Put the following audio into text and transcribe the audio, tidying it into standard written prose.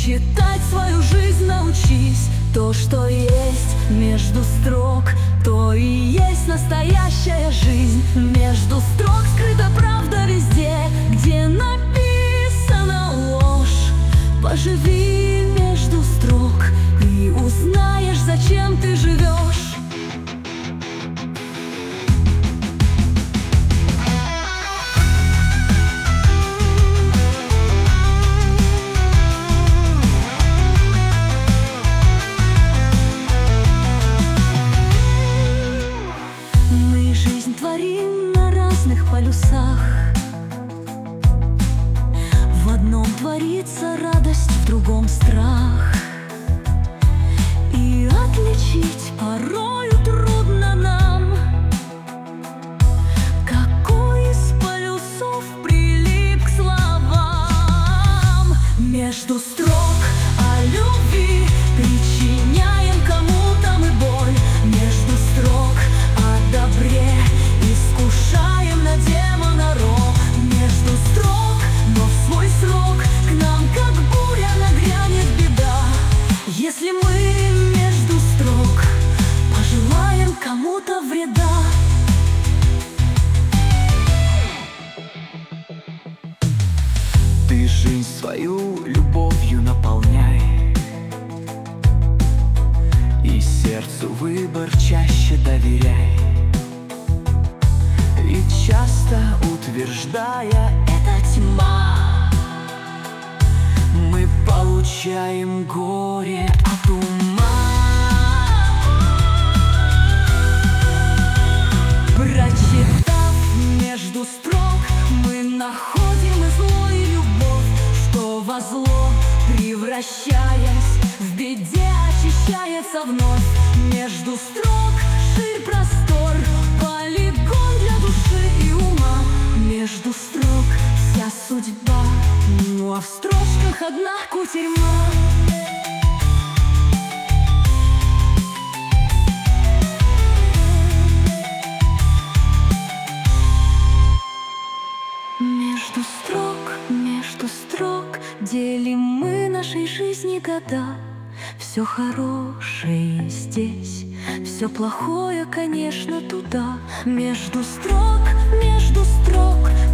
Читать свою жизнь научись. То, что есть между строк, то и есть настоящая жизнь. Между строк скрыта правда везде, где написана ложь. Поживи между строк и узнаешь, зачем ты живешь. Творим на разных полюсах. В одном творится радость, в другом страх. И отличить порою трудно нам, какой из полюсов прилип к словам. Между строк о любви причиняем кому-то мы боль. Между строк о добре искушаем на демона рок. Между строк, но в свой срок к нам как буря нагрянет беда. Если мы между строк пожелаем кому-то вреда. Ты жизнь свою любовью наполняй, и сердцу выбор чаще доверяй. И часто утверждая «это тьма», мы получаем горе от ума. Прочитав между строк, мы находим и зло, и любовь, что во зло, превращаясь в беде, очищается вновь. Между строк ширь простор, полигон для души и ума. Между строк вся судьба, ну а в строчках одна кутерьма. Между строк делим мы нашей жизни года. Все хорошее здесь, все плохое, конечно, туда. Между строк